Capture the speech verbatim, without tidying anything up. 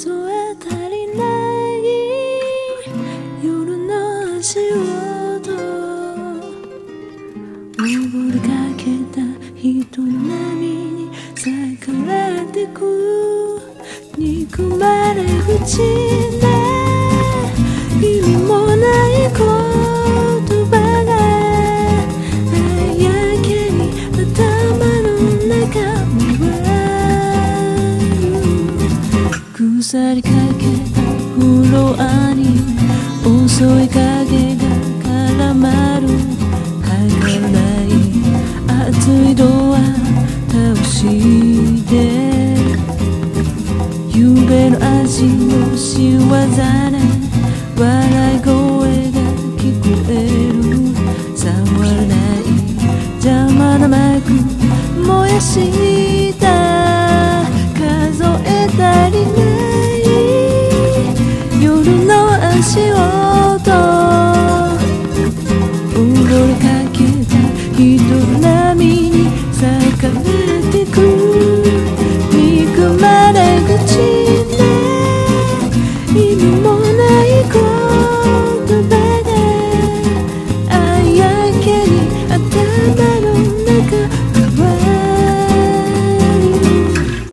数え足りない夜の足音登りかけた人波に逆らってく憎まれ口で意味もない言葉があやけに頭の中回る腐りかけたフロアに襲いか